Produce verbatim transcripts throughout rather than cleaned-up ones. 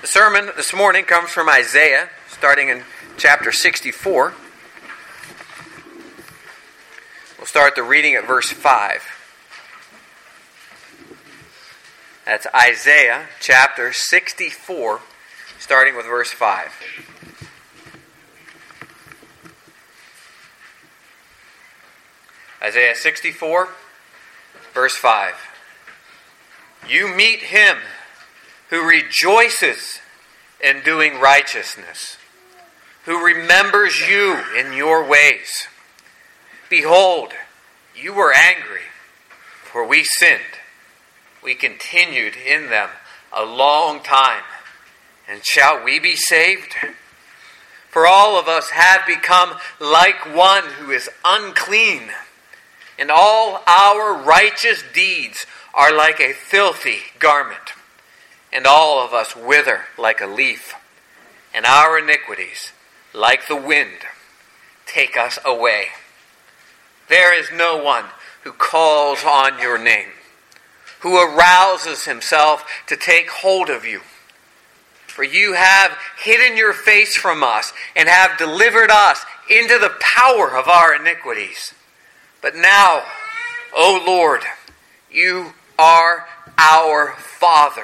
The sermon this morning comes from Isaiah, starting in chapter sixty-four. We'll start the reading at verse five. That's Isaiah chapter sixty-four, starting with verse five. Isaiah sixty-four, verse five. You meet him who rejoices in doing righteousness, who remembers you in your ways. Behold, you were angry, for we sinned. We continued in them a long time, and shall we be saved? For all of us have become like one who is unclean, and all our righteous deeds are like a filthy garment. And all of us wither like a leaf, and our iniquities, like the wind, take us away. There is no one who calls on your name, who arouses himself to take hold of you. For you have hidden your face from us, and have delivered us into the power of our iniquities. But now, O Lord, you are our Father.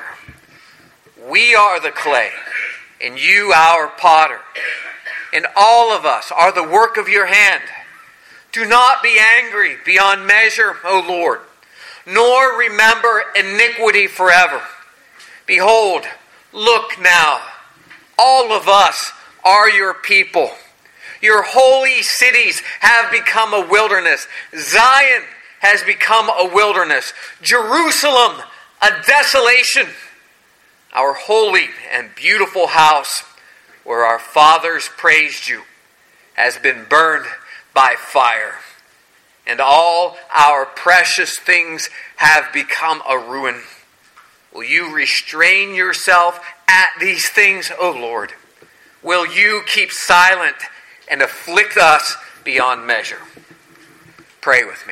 We are the clay, and you our potter, and all of us are the work of your hand. Do not be angry beyond measure, O Lord, nor remember iniquity forever. Behold, look now, all of us are your people. Your holy cities have become a wilderness. Zion has become a wilderness. Jerusalem, a desolation. Our holy and beautiful house, where our fathers praised you, has been burned by fire, and all our precious things have become a ruin. Will you restrain yourself at these things, O Lord? Will you keep silent and afflict us beyond measure? Pray with me.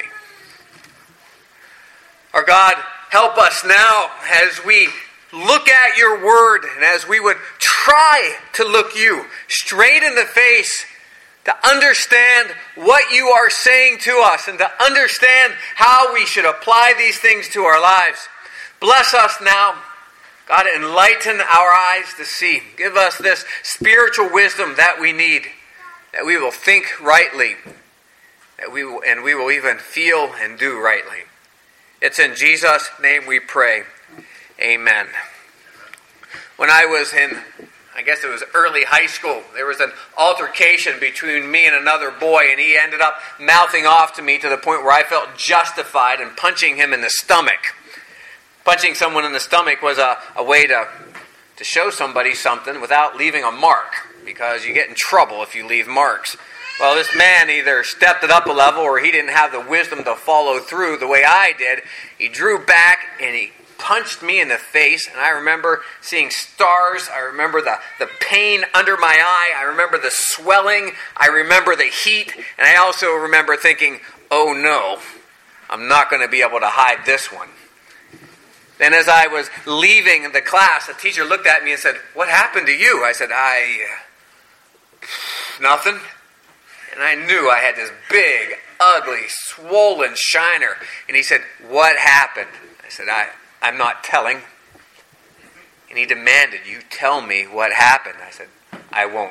Our God, help us now as we look at your word, and as we would try to look you straight in the face, to understand what you are saying to us, and to understand how we should apply these things to our lives. Bless us now. God, enlighten our eyes to see. Give us this spiritual wisdom that we need, that we will think rightly, that we will, and we will even feel and do rightly. It's in Jesus' name we pray. Amen. When I was in, I guess it was early high school, there was an altercation between me and another boy, and he ended up mouthing off to me to the point where I felt justified in punching him in the stomach. Punching someone in the stomach was a, a way to, to show somebody something without leaving a mark, because you get in trouble if you leave marks. Well, this man either stepped it up a level, or he didn't have the wisdom to follow through the way I did. He drew back and he punched me in the face, and I remember seeing stars. I remember the, the pain under my eye. I remember the swelling. I remember the heat. And I also remember thinking, oh no, I'm not going to be able to hide this one. Then as I was leaving the class, the teacher looked at me and said, what happened to you? I said, I... nothing. And I knew I had this big, ugly, swollen shiner. And he said, what happened? I said, I... I'm not telling. And he demanded, you tell me what happened. I said, I won't.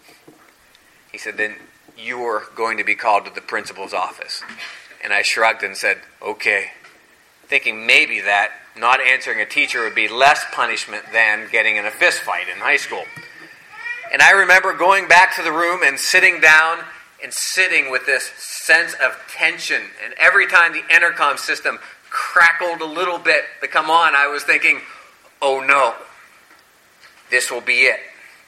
He said, then you are going to be called to the principal's office. And I shrugged and said, okay. Thinking maybe that not answering a teacher would be less punishment than getting in a fist fight in high school. And I remember going back to the room and sitting down and sitting with this sense of tension. And every time the intercom system crackled a little bit to come on, I was thinking, oh no, this will be it.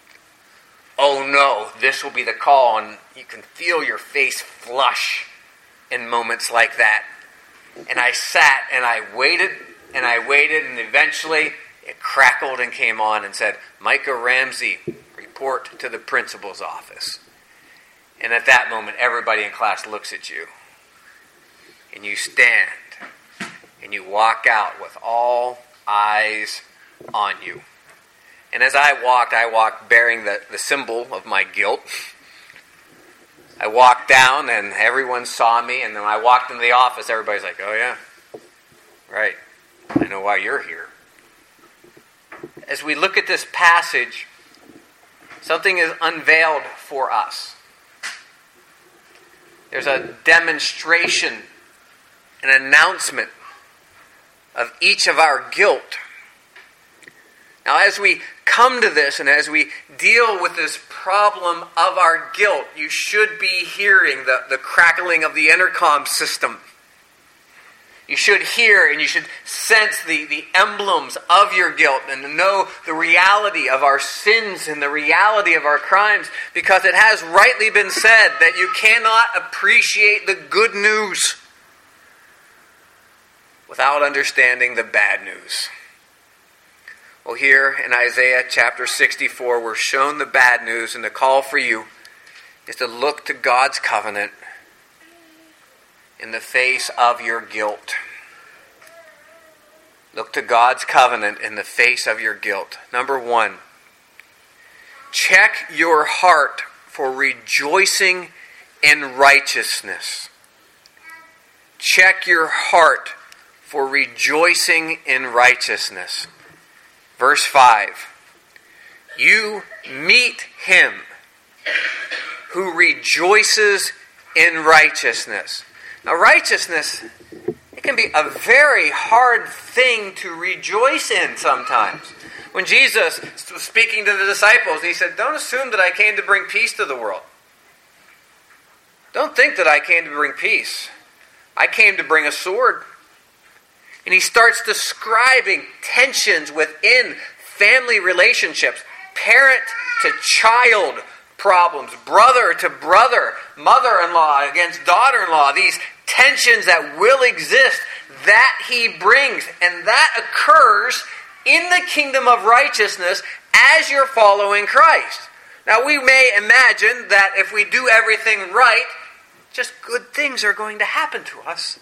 Oh no, this will be the call. And you can feel your face flush in moments like that. And I sat and I waited and I waited, and eventually it crackled and came on and said, Micah Ramsey, report to the principal's office. And at that moment, everybody in class looks at you. And you stand and you walk out with all eyes on you. And as I walked, I walked bearing the, the symbol of my guilt. I walked down and everyone saw me, and then I walked into the office, everybody's like, oh yeah, right, I know why you're here. As we look at this passage, something is unveiled for us. There's a demonstration, an announcement of each of our guilt. Now, as we come to this and as we deal with this problem of our guilt, you should be hearing the, the crackling of the intercom system. You should hear and you should sense the, the emblems of your guilt and to know the reality of our sins and the reality of our crimes, because it has rightly been said that you cannot appreciate the good news without understanding the bad news. Well, here in Isaiah chapter sixty-four, we're shown the bad news, and the call for you is to look to God's covenant in the face of your guilt. Look to God's covenant in the face of your guilt. Number one, check your heart for rejoicing in righteousness. Check your heart for rejoicing in righteousness. Verse five, you meet him who rejoices in righteousness. Now, righteousness, it can be a very hard thing to rejoice in sometimes. When Jesus was speaking to the disciples, he said, don't assume that I came to bring peace to the world. Don't think that I came to bring peace. I came to bring a sword. And he starts describing tensions within family relationships, parent to child problems, brother to brother, mother-in-law against daughter-in-law, these tensions that will exist, that he brings. And that occurs in the kingdom of righteousness as you're following Christ. Now, we may imagine that if we do everything right, just good things are going to happen to us.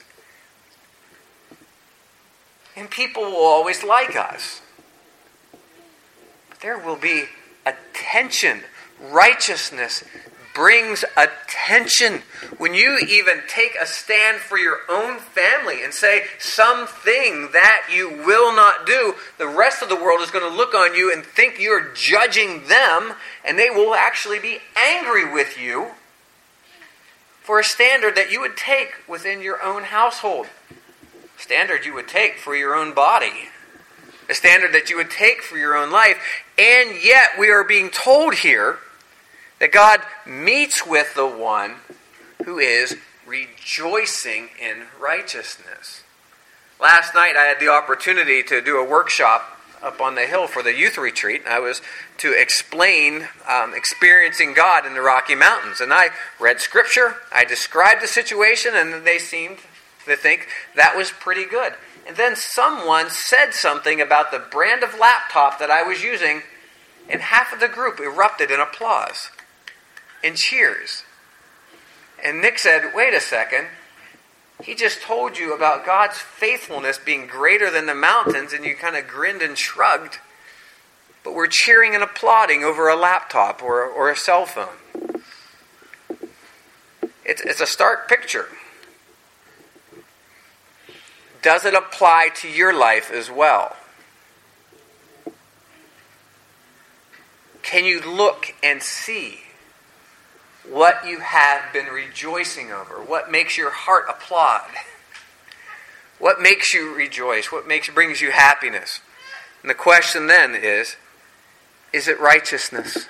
And people will always like us. But there will be a tension. Righteousness brings a tension. When you even take a stand for your own family and say something that you will not do, the rest of the world is going to look on you and think you're judging them, and they will actually be angry with you for a standard that you would take within your own household. Standard you would take for your own body. A standard that you would take for your own life. And yet we are being told here that God meets with the one who is rejoicing in righteousness. Last night I had the opportunity to do a workshop up on the hill for the youth retreat. I was to explain um, experiencing God in the Rocky Mountains. And I read scripture, I described the situation, and they seemed to think that was pretty good. And then someone said something about the brand of laptop that I was using, and half of the group erupted in applause and cheers. And Nick said, wait a second, he just told you about God's faithfulness being greater than the mountains, and you kind of grinned and shrugged. But we're cheering and applauding over a laptop or, or a cell phone. It's, it's a stark picture. Does it apply to your life as well? Can you look and see what you have been rejoicing over? What makes your heart applaud? What makes you rejoice? What makes brings you happiness? And the question then is, is it righteousness?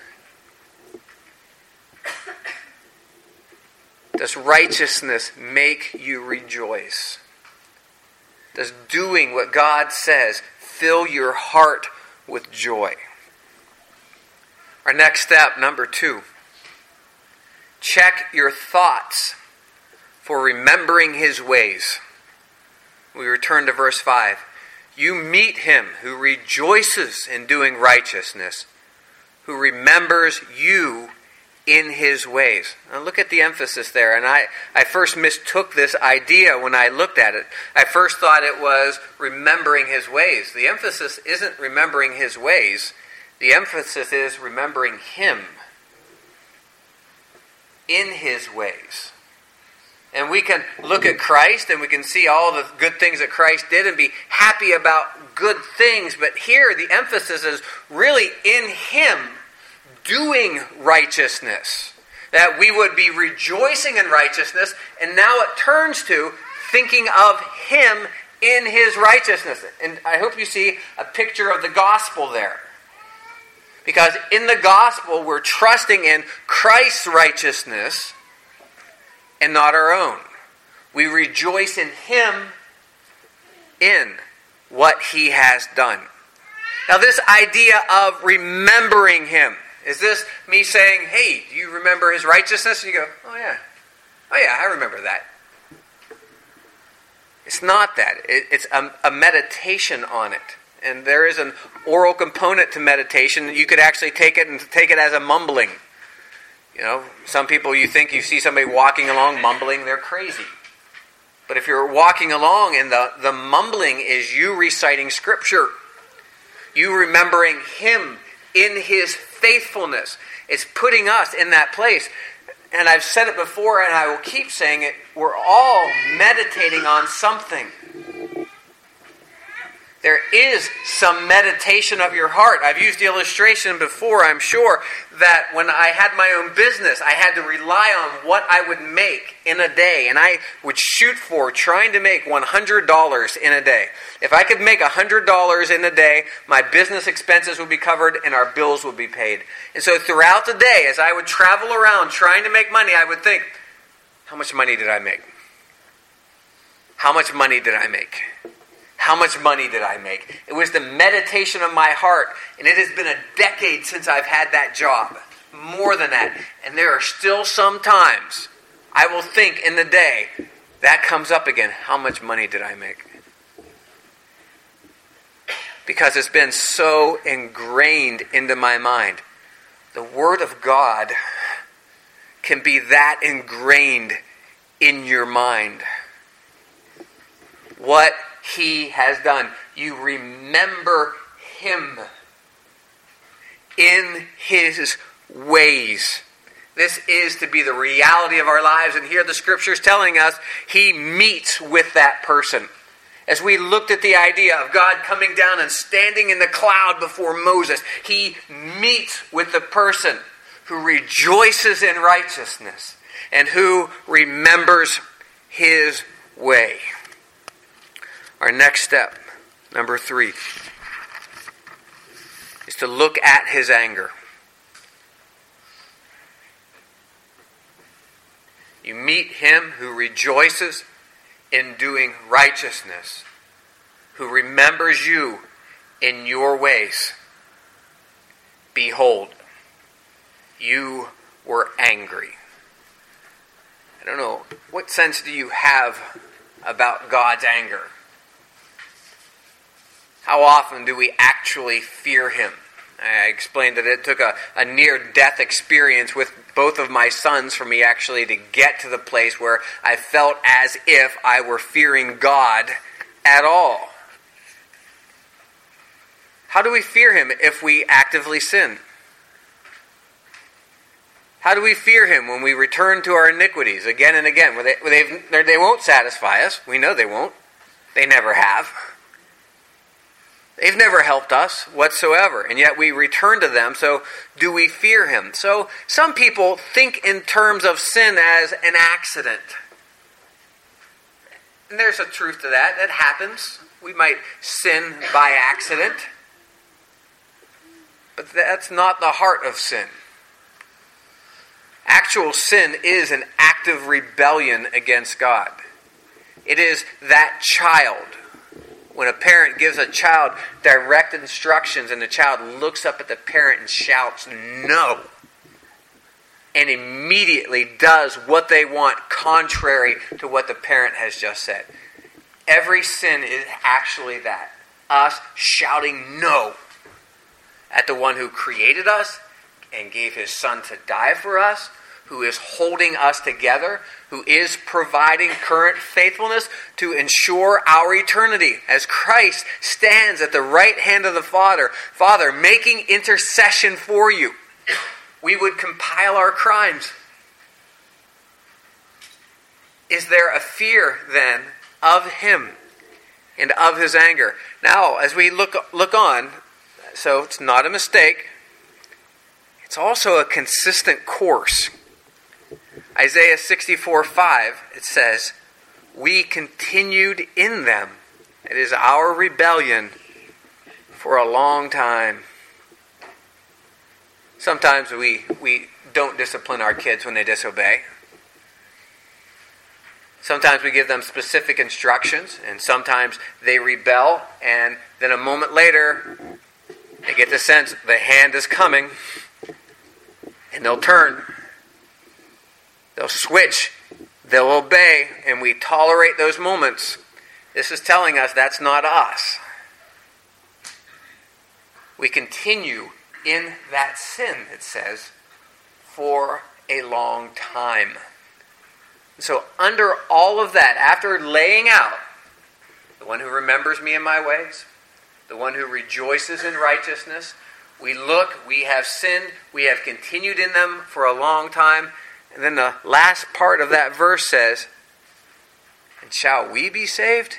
Does righteousness make you rejoice? Does doing what God says fill your heart with joy? Our next step, number two. Check your thoughts for remembering his ways. We return to verse five. You meet him who rejoices in doing righteousness, who remembers you in his ways. Now look at the emphasis there. And I, I first mistook this idea when I looked at it. I first thought it was remembering his ways. The emphasis isn't remembering his ways. The emphasis is remembering Him in His ways. And we can look at Christ and we can see all the good things that Christ did and be happy about good things. But here the emphasis is really in Him doing righteousness. That we would be rejoicing in righteousness. And now it turns to thinking of Him in His righteousness. And I hope you see a picture of the gospel there. Because in the gospel we're trusting in Christ's righteousness and not our own. We rejoice in Him in what He has done. Now this idea of remembering Him, is this me saying, hey, do you remember His righteousness? And you go, oh yeah, oh yeah, I remember that. It's not that. It, it's a, a meditation on it. And there is an oral component to meditation. You could actually take it and take it as a mumbling. You know, some people, you think you see somebody walking along mumbling, they're crazy. But if you're walking along and the, the mumbling is you reciting Scripture, you remembering Him in His faithfulness, it's putting us in that place. And I've said it before and I will keep saying it, we're all meditating on something. There is some meditation of your heart. I've used the illustration before, I'm sure, that when I had my own business, I had to rely on what I would make in a day. And I would shoot for trying to make one hundred dollars in a day. If I could make one hundred dollars in a day, my business expenses would be covered and our bills would be paid. And so throughout the day, as I would travel around trying to make money, I would think, how much money did I make? How much money did I make? How much money did I make? It was the meditation of my heart. And it has been a decade since I've had that job. More than that. And there are still some times I will think in the day, that comes up again. How much money did I make? Because it's been so ingrained into my mind. The Word of God can be that ingrained in your mind. What He has done. You remember Him in His ways. This is to be the reality of our lives. And here the Scripture's telling us He meets with that person. As we looked at the idea of God coming down and standing in the cloud before Moses, He meets with the person who rejoices in righteousness and who remembers His way. Our next step, number three, is to look at His anger. You meet Him who rejoices in doing righteousness, who remembers you in your ways. Behold, you were angry. I don't know, what sense do you have about God's anger? How often do we actually fear Him? I explained that it took a, a near-death experience with both of my sons for me actually to get to the place where I felt as if I were fearing God at all. How do we fear Him if we actively sin? How do we fear Him when we return to our iniquities again and again? Well, they, they won't satisfy us. We know they won't. They never have. They've never helped us whatsoever, and yet we return to them. So do we fear Him? So some people think in terms of sin as an accident. And there's a truth to that. That happens. We might sin by accident. But that's not the heart of sin. Actual sin is an active rebellion against God. It is that child. When a parent gives a child direct instructions and the child looks up at the parent and shouts, no, and immediately does what they want contrary to what the parent has just said. Every sin is actually that. Us shouting no at the one who created us and gave His Son to die for us, who is holding us together, who is providing current faithfulness to ensure our eternity, as Christ stands at the right hand of the Father, Father, making intercession for you. We would compile our crimes. Is there a fear then of him and of his anger? Now, as we look look on, so it's not a mistake. It's also a consistent course. Isaiah sixty-four five, it says, "We continued in them." It is our rebellion for a long time. Sometimes we, we don't discipline our kids when they disobey. Sometimes we give them specific instructions, and sometimes they rebel, and then a moment later, they get the sense the hand is coming, and they'll turn. They'll switch. They'll obey, and we tolerate those moments. This is telling us that's not us. We continue in that sin, it says, for a long time. So under all of that, after laying out the one who remembers me in my ways, the one who rejoices in righteousness, we look, we have sinned, we have continued in them for a long time. And then the last part of that verse says, "And shall we be saved?"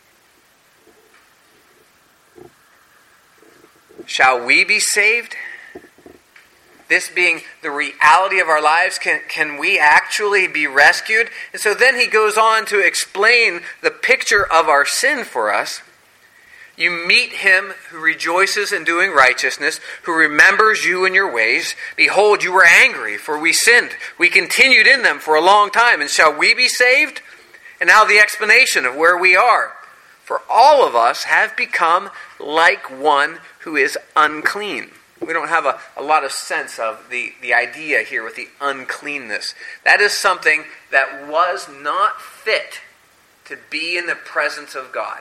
Shall we be saved? This being the reality of our lives, can, can we actually be rescued? And so then he goes on to explain the picture of our sin for us. You meet him who rejoices in doing righteousness, who remembers you in your ways. Behold, you were angry, for we sinned. We continued in them for a long time. And shall we be saved? And now the explanation of where we are. For all of us have become like one who is unclean. We don't have a, a lot of sense of the, the idea here with the uncleanness. That is something that was not fit to be in the presence of God.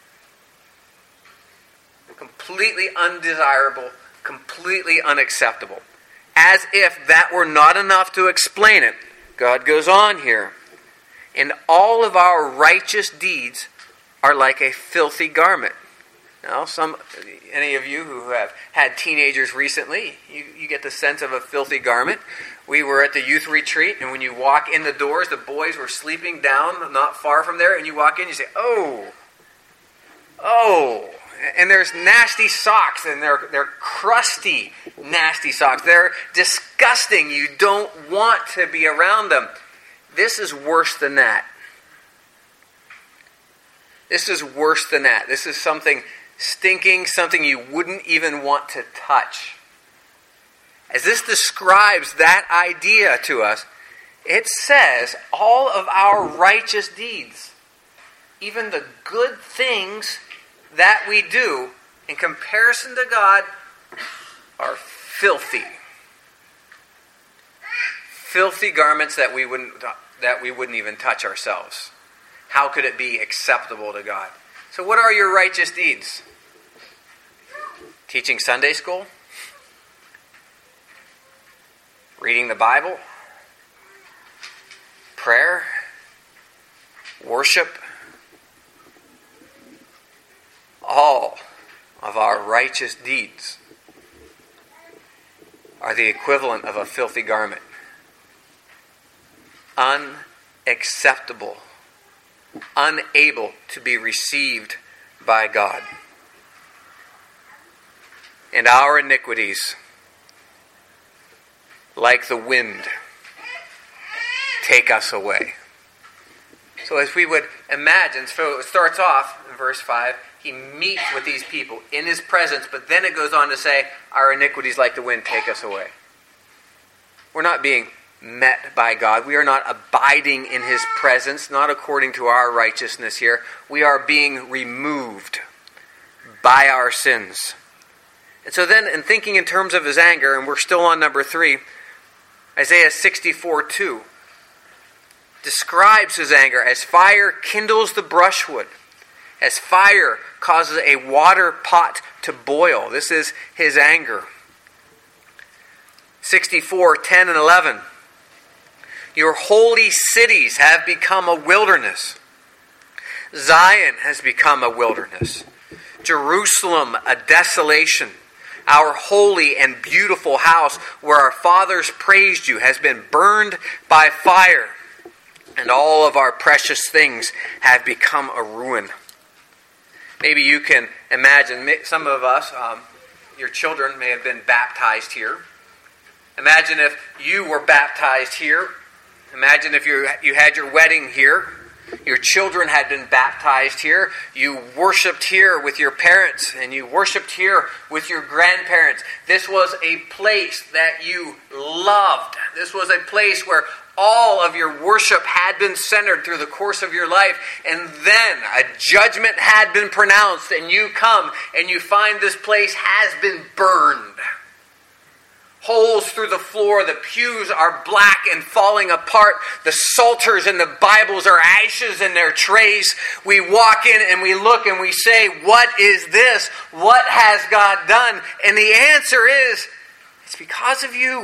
Completely undesirable, completely unacceptable. As if that were not enough to explain it, God goes on here. And all of our righteous deeds are like a filthy garment. Now, some, any of you who have had teenagers recently, you, you get the sense of a filthy garment. We were at the youth retreat, and when you walk in the doors, the boys were sleeping down not far from there, and you walk in, you say, "Oh, oh." And there's nasty socks, and they're they're crusty, nasty socks. They're disgusting. You don't want to be around them. This is worse than that. This is worse than that. This is something stinking, something you wouldn't even want to touch. As this describes that idea to us, it says all of our righteous deeds, even the good things that we do, in comparison to God, are filthy. Filthy garments that we wouldn't that we wouldn't even touch ourselves. How could it be acceptable to God? So what are your righteous deeds? Teaching Sunday school? Reading the Bible? Prayer? Worship? All of our righteous deeds are the equivalent of a filthy garment. Unacceptable. Unable to be received by God. And our iniquities, like the wind, take us away. So as we would imagine, so it starts off in verse five, he meets with these people in his presence, but then it goes on to say, our iniquities like the wind take us away. We're not being met by God. We are not abiding in his presence, not according to our righteousness here. We are being removed by our sins. And so then, in thinking in terms of his anger, and we're still on number three, Isaiah sixty-four two describes his anger as fire kindles the brushwood, as fire causes a water pot to boil. This is his anger. sixty-four ten and eleven. Your holy cities have become a wilderness. Zion has become a wilderness. Jerusalem, a desolation. Our holy and beautiful house where our fathers praised you has been burned by fire, and all of our precious things have become a ruin. Maybe you can imagine, some of us, um, your children may have been baptized here. Imagine if you were baptized here. Imagine if you you had your wedding here. Your children had been baptized here. You worshiped here with your parents, and you worshiped here with your grandparents. This was a place that you loved. This was a place where all of your worship had been centered through the course of your life. And then a judgment had been pronounced, and you come and you find this place has been burned. Holes through the floor, the pews are black and falling apart. The psalters and the Bibles are ashes in their trays. We walk in and we look and we say, what is this? What has God done? And the answer is, it's because of you.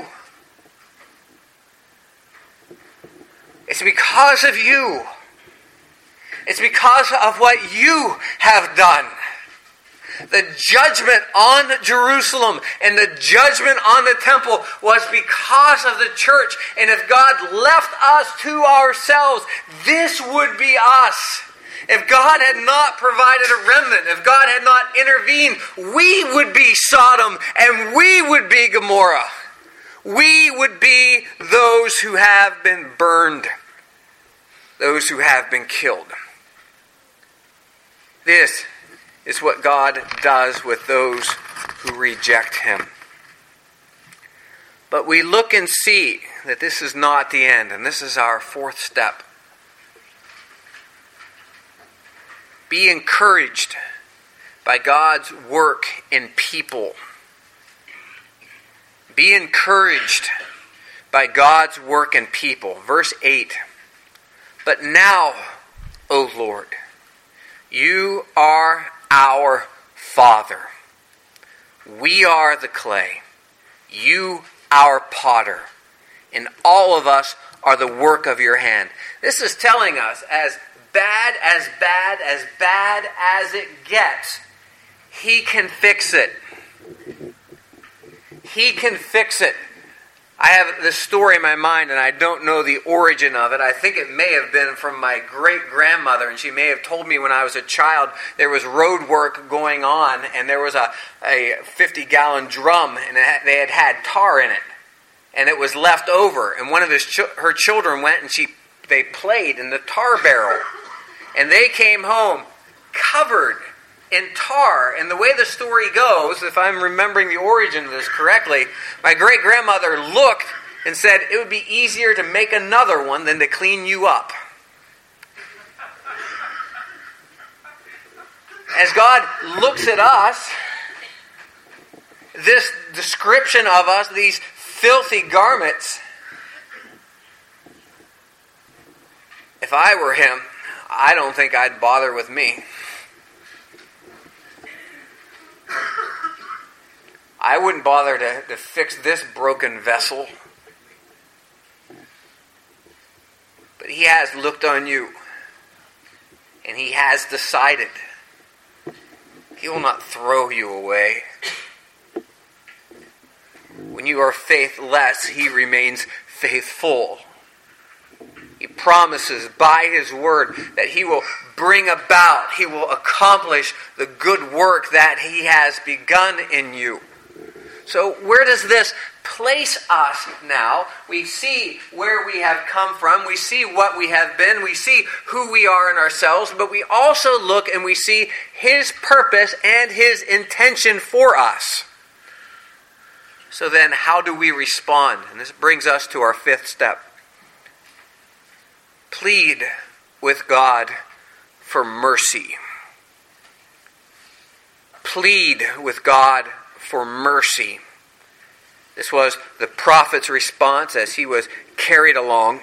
It's because of you. It's because of what you have done. The judgment on Jerusalem and the judgment on the temple was because of the church. And if God left us to ourselves, this would be us. If God had not provided a remnant, if God had not intervened, we would be Sodom and we would be Gomorrah. We would be those who have been burned, those who have been killed. This is what God does with those who reject Him. But we look and see that this is not the end, and this is our fourth step. Be encouraged by God's work in people. Be encouraged by God's work in people. Verse eight. But now, O Lord, you are our Father. We are the clay. You our potter. And all of us are the work of your hand. This is telling us, as bad, as bad, as bad as it gets, He can fix it. He can fix it. I have this story in my mind, and I don't know the origin of it. I think it may have been from my great-grandmother, and she may have told me when I was a child there was road work going on, and there was a, a fifty-gallon drum, and it had, they had had tar in it, and it was left over. And one of his ch- her children went, and she they played in the tar barrel, and they came home covered in tar. And the way the story goes, if I'm remembering the origin of this correctly, my great-grandmother looked and said, it would be easier to make another one than to clean you up. As God looks at us, this description of us, these filthy garments, if I were Him, I don't think I'd bother with me. I wouldn't bother to, to fix this broken vessel. But He has looked on you. And He has decided. He will not throw you away. When you are faithless, He remains faithful. He promises by His word that He will bring about, He will accomplish the good work that He has begun in you. So where does this place us now? We see where we have come from. We see what we have been. We see who we are in ourselves. But we also look and we see His purpose and His intention for us. So then how do we respond? And this brings us to our fifth step. Plead with God for mercy. Plead with God for mercy. This was the prophet's response as he was carried along.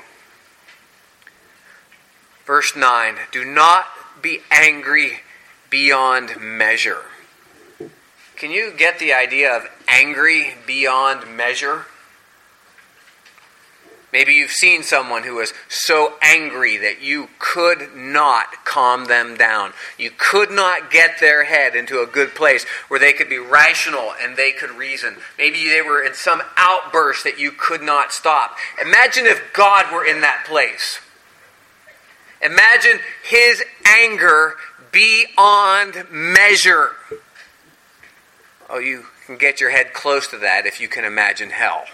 Verse nine, do not be angry beyond measure. Can you get the idea of angry beyond measure? Maybe you've seen someone who was so angry that you could not calm them down. You could not get their head into a good place where they could be rational and they could reason. Maybe they were in some outburst that you could not stop. Imagine if God were in that place. Imagine his anger beyond measure. Oh, you can get your head close to that if you can imagine hell.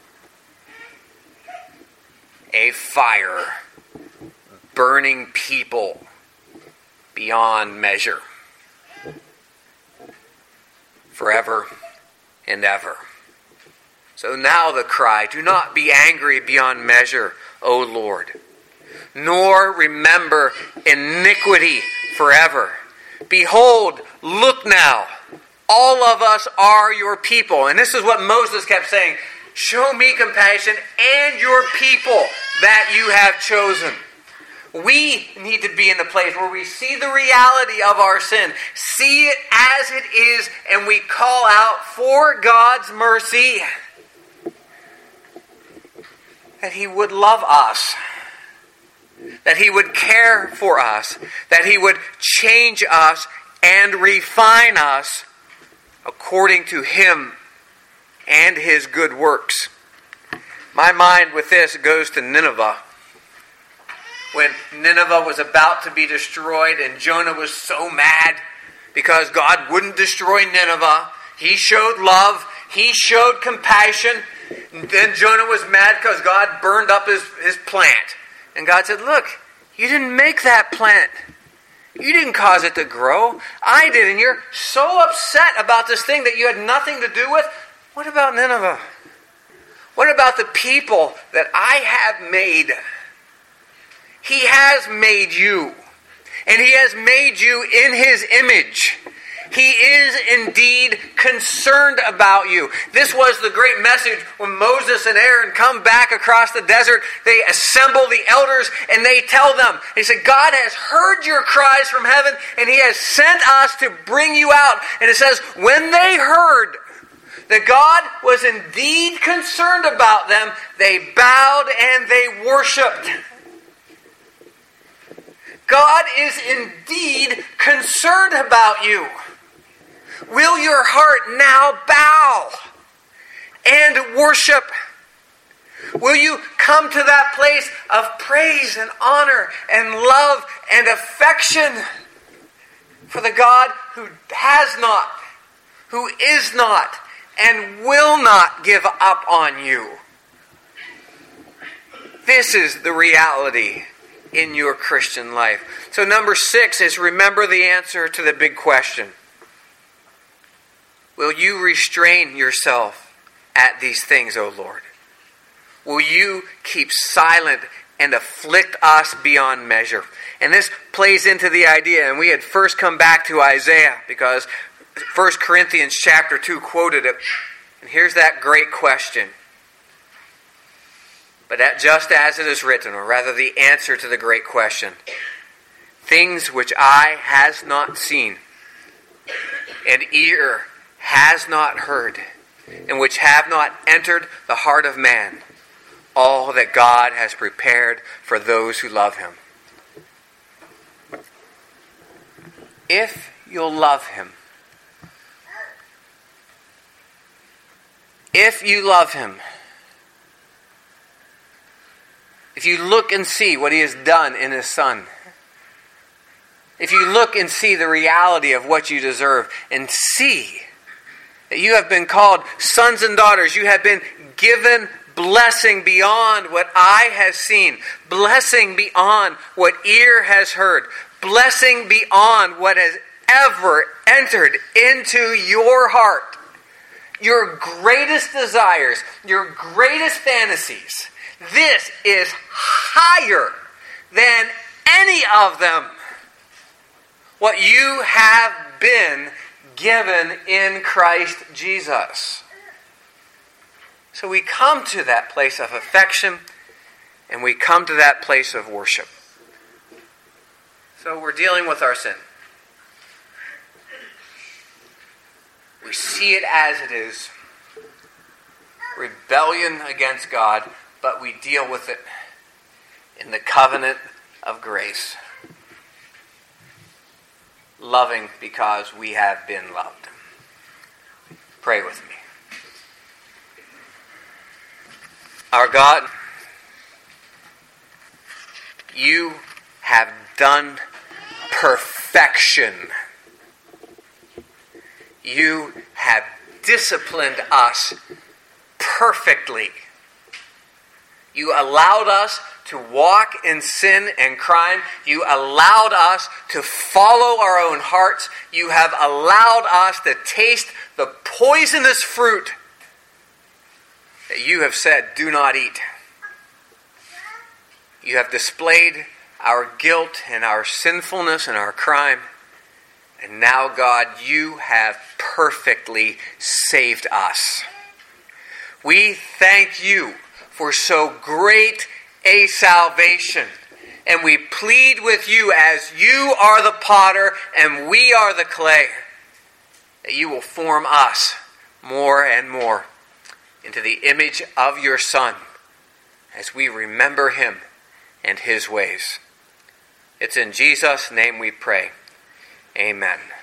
A fire, burning people beyond measure, forever and ever. So now the cry, do not be angry beyond measure, O Lord, nor remember iniquity forever. Behold, look now, all of us are your people. And this is what Moses kept saying. Show me compassion and your people that you have chosen. We need to be in the place where we see the reality of our sin, see it as it is, and we call out for God's mercy. That he would love us, that he would care for us, that he would change us and refine us according to him and his good works. My mind with this goes to Nineveh. When Nineveh was about to be destroyed and Jonah was so mad because God wouldn't destroy Nineveh. He showed love. He showed compassion. And then Jonah was mad because God burned up his, his plant. And God said, look, you didn't make that plant. You didn't cause it to grow. I did. And you're so upset about this thing that you had nothing to do with. What about Nineveh? What about the people that I have made? He has made you. And he has made you in his image. He is indeed concerned about you. This was the great message when Moses and Aaron come back across the desert. They assemble the elders and they tell them, he said, God has heard your cries from heaven and he has sent us to bring you out. And it says, when they heard that God was indeed concerned about them, they bowed and they worshipped. God is indeed concerned about you. Will your heart now bow and worship? Will you come to that place of praise and honor and love and affection for the God who has not, who is not, and will not give up on you? This is the reality in your Christian life. So number six is remember the answer to the big question. Will you restrain yourself at these things, O Lord? Will you keep silent and afflict us beyond measure? And this plays into the idea, and we had first come back to Isaiah because First Corinthians chapter two quoted it. And here's that great question. But that just as it is written, or rather the answer to the great question, things which eye has not seen, and ear has not heard, and which have not entered the heart of man, all that God has prepared for those who love him. If you'll love him, if you love him, if you look and see what he has done in his Son, if you look and see the reality of what you deserve and see that you have been called sons and daughters, you have been given blessing beyond what eye has seen, blessing beyond what ear has heard, blessing beyond what has ever entered into your heart. Your greatest desires, your greatest fantasies, this is higher than any of them. What you have been given in Christ Jesus. So we come to that place of affection and we come to that place of worship. So we're dealing with our sin. We see it as it is. Rebellion against God. but we deal with it in the covenant of grace. Loving because we have been loved. Pray with me. Our God, you have done perfection. You have disciplined us perfectly. You allowed us to walk in sin and crime. You allowed us to follow our own hearts. You have allowed us to taste the poisonous fruit that you have said, do not eat. You have displayed our guilt and our sinfulness and our crime. And now, God, you have perfectly saved us. We thank you for so great a salvation. And we plead with you, as you are the potter and we are the clay, that you will form us more and more into the image of your Son as we remember him and his ways. It's in Jesus' name we pray. Amen.